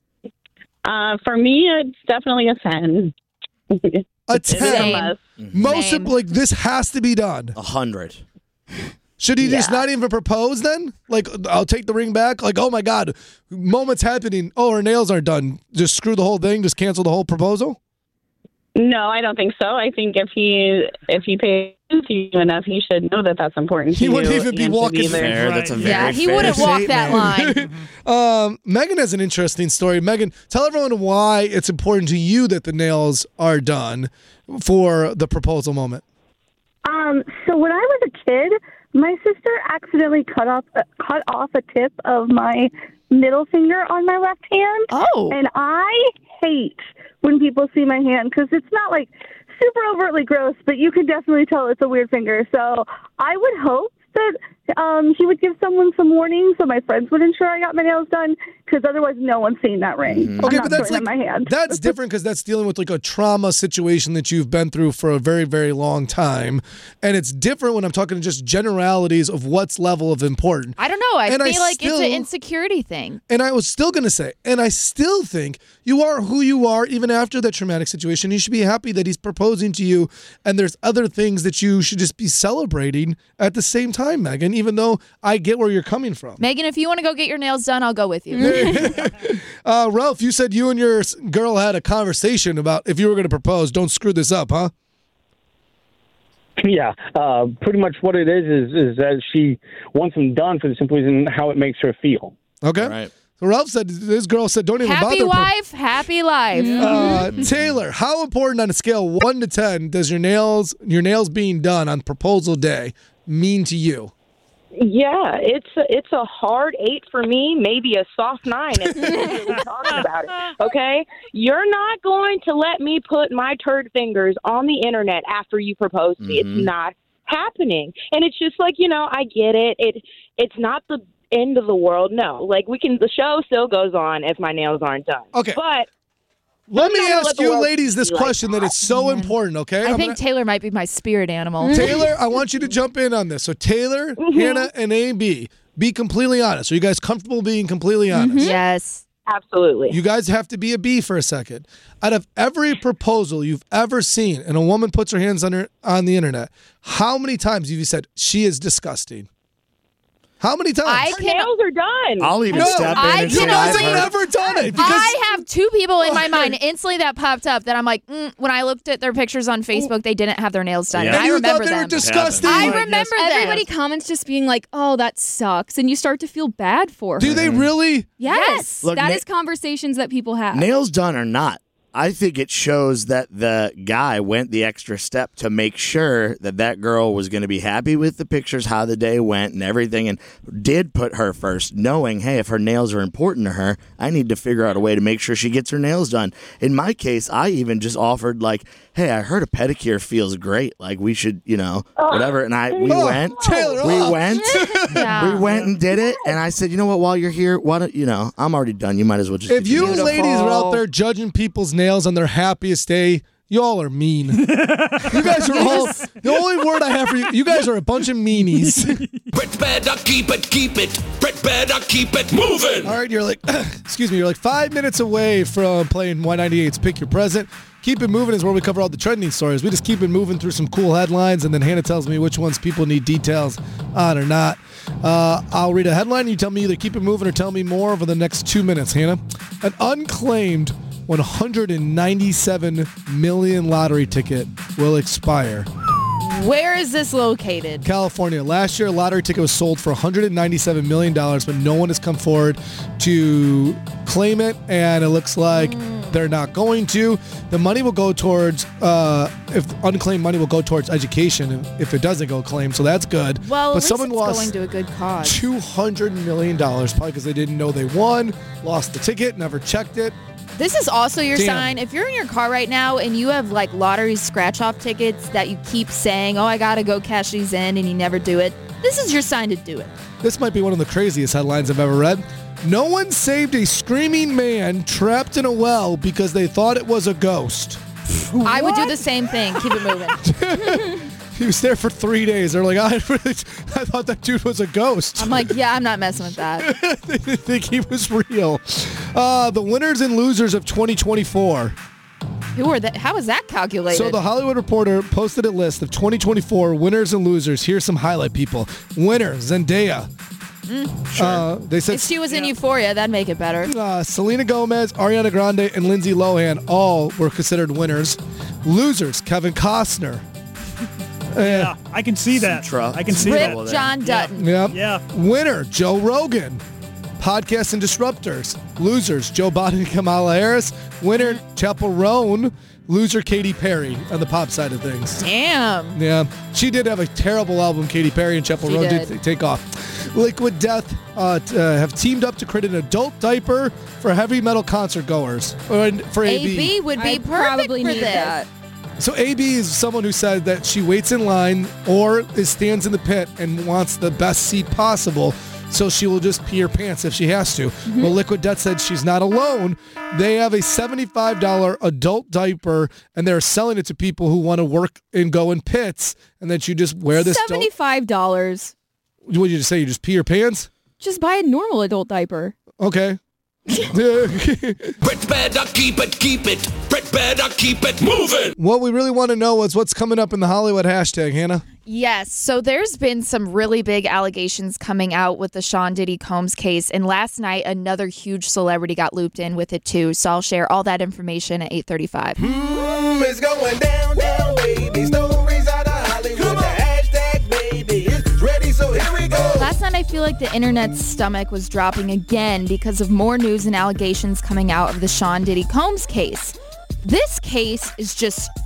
Uh, for me, it's definitely a ten. A ten. must. Most Same. of, like this has to be done. A hundred. Should he just Yeah. not even propose then? Like, I'll take the ring back. Like, oh my God, moments happening. Oh, her nails aren't done. Just screw the whole thing. Just cancel the whole proposal. No, I don't think so. I think if he if he pays to you enough, he should know that that's important to He you. wouldn't even be and to walking there. Fair. That's a very Yeah, he fair wouldn't walk statement. that line. Um, Megan has an interesting story. Megan, tell everyone why it's important to you that the nails are done for the proposal moment. Um, so when I was a kid, my sister accidentally cut off uh, cut off a tip of my middle finger on my left hand. Oh. And I hate when people see my hand because it's not like super overtly gross, but you can definitely tell it's a weird finger. So I would hope that um, he would give someone some warning so my friends would ensure I got my nails done because otherwise no one's seeing that ring. I'm Okay, not but that's throwing like it in my hand. that's different because that's dealing with like a trauma situation that you've been through for a very, very long time, and it's different when I'm talking just generalities of what's level of important. I don't know. I And I feel like still- it's an insecurity thing. And I was still gonna say, and I still think you are who you are even after that traumatic situation. You should be happy that he's proposing to you, and there's other things that you should just be celebrating at the same time, Megan. Even though I get where you're coming from. Megan, if you want to go get your nails done, I'll go with you. Uh, Ralph, you said you and your s- girl had a conversation about if you were going to propose. Don't screw this up, huh? Yeah, uh, pretty much what it is is is that she wants them done for the simple reason how it makes her feel. Okay. Right. So Ralph said this girl said don't even Happy bother. pro- wife, happy life. Uh, Taylor, how important on a scale of one to ten does your nails your nails being done on proposal day mean to you? Yeah, it's a, it's a hard eight for me, maybe a soft nine if we're really talking about it. Okay? You're not going to let me put my turd fingers on the internet after you propose to me. Mhm. It's not happening. And it's just like, you know, I get it. It it's not the end of the world. No. Like we can the show still goes on if my nails aren't done. Okay. But Let me I'm not gonna ask let the you world ladies this be like question that is so important, okay? I I'm think gonna- Taylor might be my spirit animal. Taylor, I want you to jump in on this. So Taylor, Hannah, and A B, be completely honest. Are you guys comfortable being completely honest? Yes. Absolutely. You guys have to be a B for a second. Out of every proposal you've ever seen and a woman puts her hands on her on the internet, how many times have you said, she is disgusting? How many times? I Her can, nails are done. I'll even No, step in I and can say I've only- I've heard- never done it because I have two people in my mind instantly that popped up that I'm like, mm, when I looked at their pictures on Facebook, they didn't have their nails done. Yeah. And and I you remember thought they were them. disgusting. I Right, remember them. Everybody comments just being like, "Oh, that sucks," and you start to feel bad for her. Do they really? Yes, Look, that na- is conversations that people have. Nails done or not, I think it shows that the guy went the extra step to make sure that that girl was going to be happy with the pictures, how the day went and everything, and did put her first, knowing, hey, if her nails are important to her, I need to figure out a way to make sure she gets her nails done. In my case, I even just offered, like, hey, I heard a pedicure feels great. Like, we should, you know, whatever. And I we Oh, went. Taylor, we oh. went. Yeah. We went and did it. And I said, you know what, while you're here, why don't, you know, I'm already done. You might as well just If get you your nails done. ladies are out there judging people's nails on their happiest day, y'all are mean. You guys are all, the only word I have for you, you guys are a bunch of meanies. Brett better keep it, keep it. Brett better keep it moving. All right, you're like, excuse me, you're like five minutes away from playing Y ninety-eight's Pick Your Present. Keep It Moving is where we cover all the trending stories. We just keep it moving through some cool headlines, and then Hannah tells me which ones people need details on or not. Uh, I'll read a headline. You tell me either keep it moving or tell me more over the next two minutes, Hannah. An unclaimed one hundred ninety-seven million lottery ticket will expire. Where is this located? California. Last year, a lottery ticket was sold for one hundred ninety-seven million dollars, but no one has come forward to claim it, and it looks like mm. they're not going to. The money will go towards, uh, if unclaimed money will go towards education if it doesn't go claimed, so that's good. Well, but at least someone it's lost going to a good cause. two hundred million dollars, probably because they didn't know they won, lost the ticket, never checked it. This is also your Damn. sign. If you're in your car right now and you have like lottery scratch-off tickets that you keep saying, oh, I got to go cash these in, and you never do it, this is your sign to do it. This might be one of the craziest headlines I've ever read. No one saved a screaming man trapped in a well because they thought it was a ghost. I would do the same thing. Keep it moving. He was there for three days. They're like, I really, I thought that dude was a ghost. I'm like, yeah, I'm not messing with that. They didn't think he was real. Uh, the winners and losers of twenty twenty-four. Who are that? How is that calculated? So the Hollywood Reporter posted a list of twenty twenty-four winners and losers. Here's some highlight people. Winner, Zendaya. Mm. Uh, they said if she was in Euphoria, that'd make it better. Uh, Selena Gomez, Ariana Grande, and Lindsay Lohan all were considered winners. Losers, Kevin Costner. Yeah, I can see that. Sutra. I can see Rip that. John Dutton. Yep. Yeah. Winner, Joe Rogan. Podcasts and disruptors. Losers, Joe Biden and Kamala Harris. Winner, Chappell Roan. Loser, Katy Perry on the pop side of things. Damn. Yeah. She did have a terrible album, Katy Perry, and Chappell She Roan did. did take off. Liquid Death uh, t- uh, have teamed up to create an adult diaper for heavy metal concert goers. Or for A B. A B would be I perfect probably for need this. that. So A B is someone who said that she waits in line or is stands in the pit and wants the best seat possible, so she will just pee her pants if she has to. Mm-hmm. Well, Liquid Death said she's not alone. They have a seventy-five dollars adult diaper, and they're selling it to people who want to work and go in pits, and then you just wear this. Seventy-five dollars. What did you just say? You just pee your pants? Just buy a normal adult diaper. Okay. Brett better keep it, keep it. Brett better keep it moving. What we really want to know is what's coming up in the Hollywood hashtag, Hannah. Yes. So there's been some really big allegations coming out with the Sean Diddy Combs case. And last night, another huge celebrity got looped in with it, too. So I'll share all that information at eight thirty-five. Mm, it's going down, down, baby. Stories out of Hollywood. The hashtag, baby, is ready, so here we go. Last night, I feel like the internet's stomach was dropping again because of more news and allegations coming out of the Sean Diddy Combs case. This case is just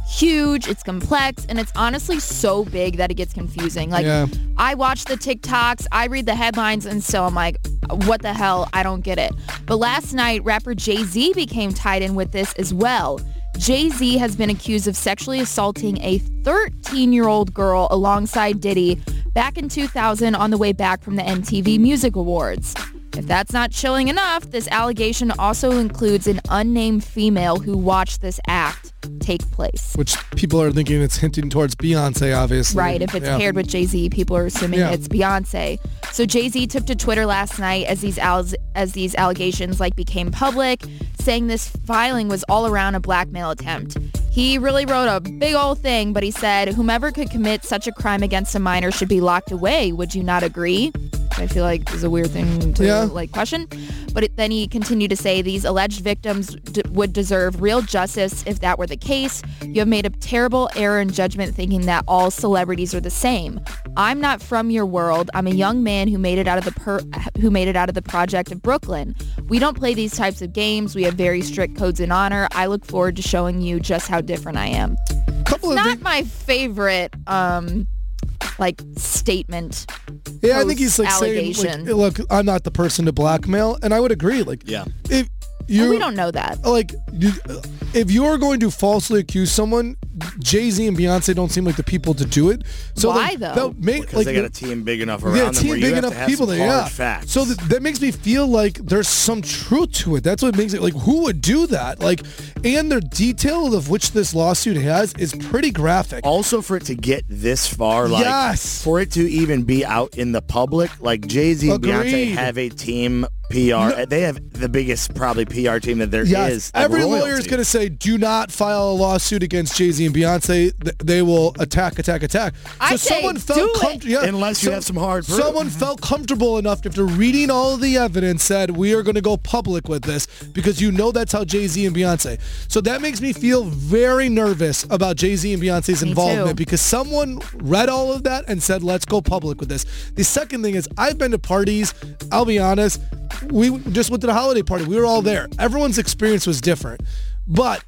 huge, it's complex, and it's honestly so big that it gets confusing. Like, Yeah. I watch the TikToks, I read the headlines, and still I'm like, what the hell? I don't get it. But last night, rapper Jay-Z became tied in with this as well. Jay-Z has been accused of sexually assaulting a thirteen-year-old girl alongside Diddy back in two thousand on the way back from the M T V Music Awards. If that's not chilling enough, this allegation also includes an unnamed female who watched this act take place. Which people are thinking it's hinting towards Beyonce, obviously. Right, if it's Yeah. paired with Jay-Z, people are assuming Yeah. it's Beyonce. So Jay-Z took to Twitter last night as these al- as these allegations like became public, saying this filing was all around a blackmail attempt. He really wrote a big old thing, but he said, whomever could commit such a crime against a minor should be locked away. Would you not agree? I feel like is a weird thing to Yeah. like question. But it, then he continued to say these alleged victims d- would deserve real justice if that were the case. You have made a terrible error in judgment thinking that all celebrities are the same. I'm not from your world. I'm a young man who made it out of the per- who made it out of the project of Brooklyn. We don't play these types of games. We have very strict codes and honor. I look forward to showing you just how different I am. Couple it's of not thi- my favorite um like statement. Yeah, I think he's like saying, allegation. like, look, I'm not the person to blackmail, and I would agree. Like, Yeah. if you, Well, we don't know that. like, you, if you're going to falsely accuse someone, Jay-Z and Beyonce don't seem like the people to do it. So Why, like, though? they'll make Because like they got a team big enough around yeah, them team where big you have enough to have people some there. hard Yeah. facts. So th- that makes me feel like there's some truth to it. That's what makes it like who would do that? Like, and the detail of which this lawsuit has is pretty graphic. Also, for it to get this far, like Yes. for it to even be out in the public, like Jay-Z and Beyonce Agreed. have a team P R. They have the biggest probably P R team that there is. Yes, of every royalty. lawyer is going to say, do not file a lawsuit against Jay-Z and Beyonce. Th- They will attack, attack, attack. I so say someone felt do it. comfortable. Yeah, Unless you have some hard proof. Someone felt comfortable enough after reading all of the evidence said, we are going to go public with this because you know that's how Jay-Z and Beyonce. So that makes me feel very nervous about Jay-Z and Beyonce's Me involvement too. because someone read all of that and said, let's go public with this. The second thing is, I've been to parties. I'll be honest. We just went to the holiday party. We were all there. Everyone's experience was different. But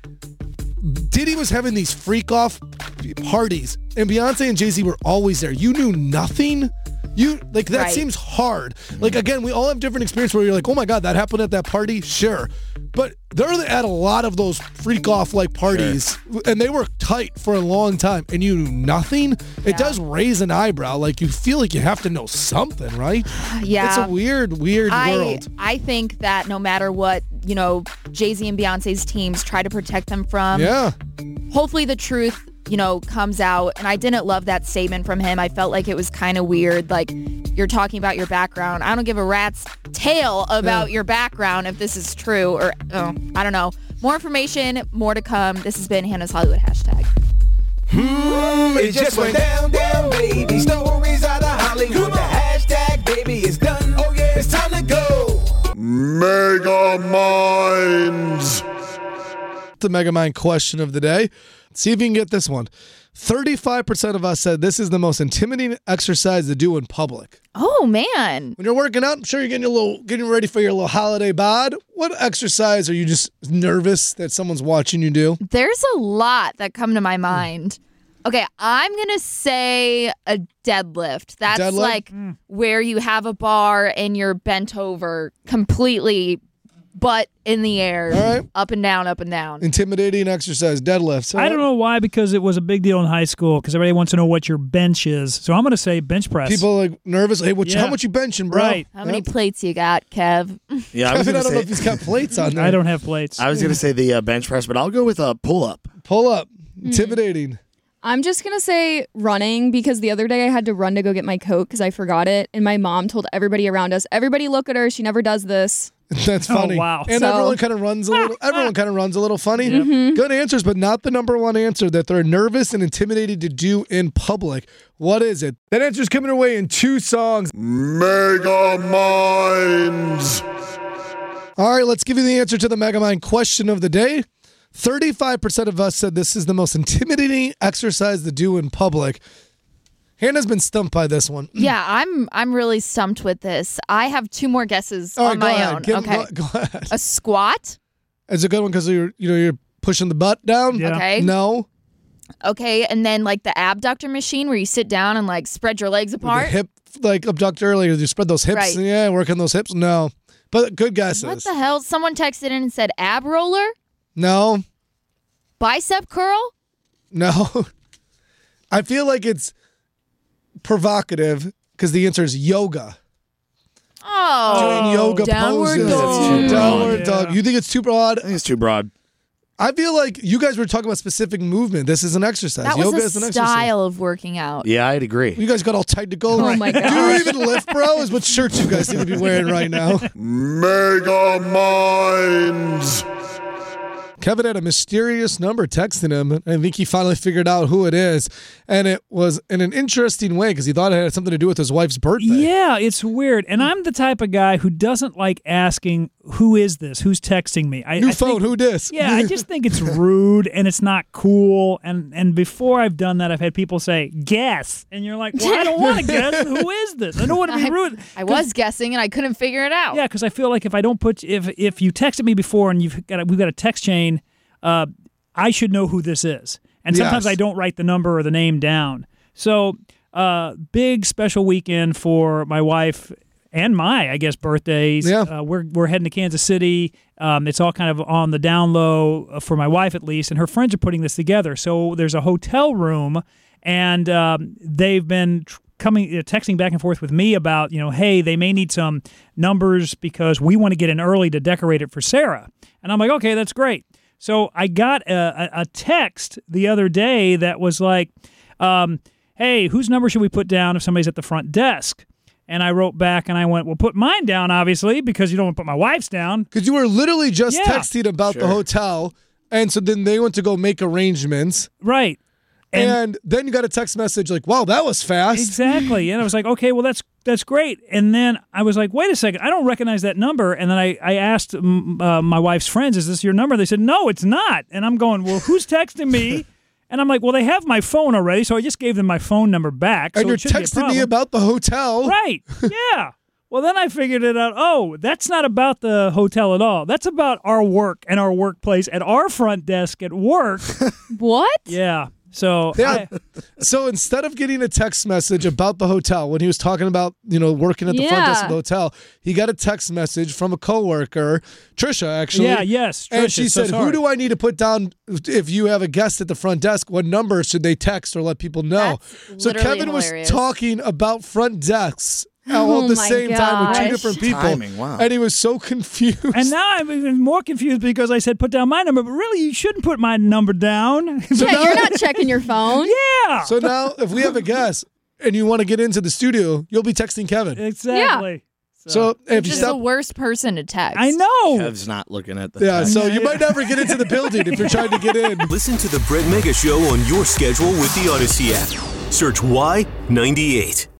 Diddy was having these freak off parties, and Beyonce and Jay-Z were always there. You knew nothing. You like that Right. seems hard. Like again, we all have different experience where you're like, oh my god, that happened at that party. Sure, but they're at a lot of those freak off like parties, and they were tight for a long time, and you knew nothing. It does raise an eyebrow. Like you feel like you have to know something, right? Yeah. It's a weird, weird I, world. I think that no matter what, you know, Jay-Z and Beyonce's teams try to protect them from, Yeah. hopefully the truth, you know, comes out. And I didn't love that statement from him. I felt like it was kind of weird. Like, you're talking about your background. I don't give a rat's tail about Yeah. your background if this is true or, oh, I don't know. More information, more to come. This has been Hannah's Hollywood hashtag. Hmm, it just went down, down, baby. Stories out of Hollywood. The hashtag, baby, is done. Oh, yeah, it's time to go. Mega Minds. The Mega Mind question of the day. See if you can get this one. thirty-five percent of us said this is the most intimidating exercise to do in public. Oh, man. When you're working out, I'm sure you're getting a little, getting ready for your little holiday bod. What exercise are you just nervous that someone's watching you do? There's a lot that come to my mind. Okay, I'm going to say a deadlift. That's Deadlift? like where you have a bar and you're bent over completely, butt in the air, All right. up and down, up and down. Intimidating exercise, deadlifts. I don't know why, because it was a big deal in high school because everybody wants to know what your bench is. So I'm going to say bench press. People are like nervous. Hey, what, Yeah. how much you benching, bro? Right. How many Yep. plates you got, Kev? Yeah, I was Kevin, I gonna don't know say if he's got plates on there. I don't have plates. I was gonna say the uh, bench press, but I'll go with a pull up. Pull up. Intimidating. I'm just going to say running because the other day I had to run to go get my coat because I forgot it. And my mom told everybody around us, everybody look at her. She never does this. That's Oh, funny. wow. And So- everyone kind of runs a little. Everyone kind of runs a little funny. Good answers, but not the number one answer that they're nervous and intimidated to do in public. What is it? That answer's coming our way in two songs. Mega Minds. All right, let's give you the answer to the Mega Mind question of the day. thirty-five percent of us said this is the most intimidating exercise to do in public. Hannah's been stumped by this one. Yeah, I'm I'm really stumped with this. I have two more guesses All right, on go my ahead. own. Give- okay. Go, go ahead. A squat. It's a good one because you're, you know, you're pushing the butt down. Yeah. Okay. No. Okay, and then like the abductor machine where you sit down and like spread your legs With apart. The hip, like abductor earlier, you spread those hips. Right. Yeah, work on those hips. No, but good guesses. What the hell? Someone texted in and said ab roller, No, bicep curl. no. I feel like it's provocative because the answer is yoga. Oh, Doing yoga downward poses. dog. Downward Yeah. dog. You think it's too broad? I think it's too broad. I feel like you guys were talking about specific movement. This is an exercise. That Yoga was is an a exercise. style of working out. Yeah, I'd agree. You guys got all tight to go. Oh my Do you gosh. even lift, bro? Is what shirts you guys seem to be wearing right now. Mega Minds. Kevin had a mysterious number texting him, and I think he finally figured out who it is. And it was in an interesting way because he thought it had something to do with his wife's birthday. Yeah, it's weird. And I'm the type of guy who doesn't like asking, who is this? Who's texting me? I, New I phone, think- who dis? Yeah, I just think it's rude and it's not cool. And and before I've done that, I've had people say, guess. And you're like, well, I don't want to guess. Who is this? I don't want to be I- rude. I was guessing and I couldn't figure it out. Yeah, because I feel like if I don't put, if if you texted me before and you've got a, we've got a text chain, uh, I should know who this is. And sometimes Yes. I don't write the number or the name down. So, uh, big special weekend for my wife and my, I guess, birthdays. Yeah. Uh, we're we're heading to Kansas City. Um, it's all kind of on the down low uh, for my wife at least, and her friends are putting this together. So there's a hotel room, and um, they've been tr- coming, uh, texting back and forth with me about, you know, hey, they may need some numbers because we want to get in early to decorate it for Sarah. And I'm like, okay, that's great. So I got a, a, a text the other day that was like, um, hey, whose number should we put down if somebody's at the front desk? And I wrote back and I went, well, put mine down, obviously, because you don't want to put my wife's down. Because you were literally just Yeah. texting about the Sure. hotel. And so then they went to go make arrangements. Right. And, then you got a text message like, wow, that was fast. Exactly. And I was like, okay, well, that's that's great. And then I was like, wait a second, I don't recognize that number. And then I, I asked mm, uh, my wife's friends, is this your number? They said, no, it's not. And I'm going, well, who's texting me? And I'm like, well, they have my phone already, so I just gave them my phone number back. And so you're it shouldn't be a texting me problem. about the hotel. Right. Yeah. Well, then I figured it out. Oh, that's not about the hotel at all. That's about our work and our workplace at our front desk at work. What? Yeah. So Yeah. I, So instead of getting a text message about the hotel when he was talking about, you know, working at the front desk of the Yeah. hotel, he got a text message from a coworker, Trisha, actually. Yeah, yes, And Trisha, she so said, who sorry. do I need to put down if you have a guest at the front desk? What number should they text or let people know? That's So literally Kevin hilarious. was talking about front desks all Oh at the my same time with two gosh. different people. Timing, wow. And he was so confused. and now I'm even more confused because I said put down my number, but really you shouldn't put my number down. So Yeah, now- you're not checking your phone. yeah. So now if we have a guest and you want to get into the studio, you'll be texting Kevin. Exactly. So if Which you is the stop, worst person to text. I know. Kev's not looking at the yeah, text. so you might never get into the building if you're trying to get in. Listen to the Brent Mega Show on your schedule with the Odyssey app. Search Y ninety-eight.